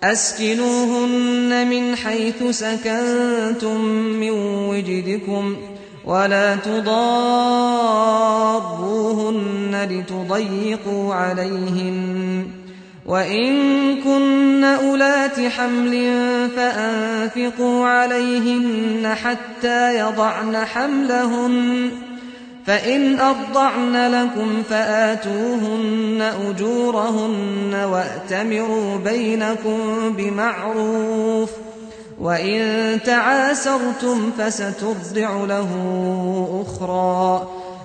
أسكنوهن من حيث سكنتم من وجدكم ولا تضاروهن لتضيقوا عليهن وإن كن أولات حمل فأنفقوا عليهن حتى يضعن حملهن فإن أرضعن لكم فآتوهن أجورهن وأتمروا بينكم بمعروف وإن تعاسرتم فسترضع له أخرى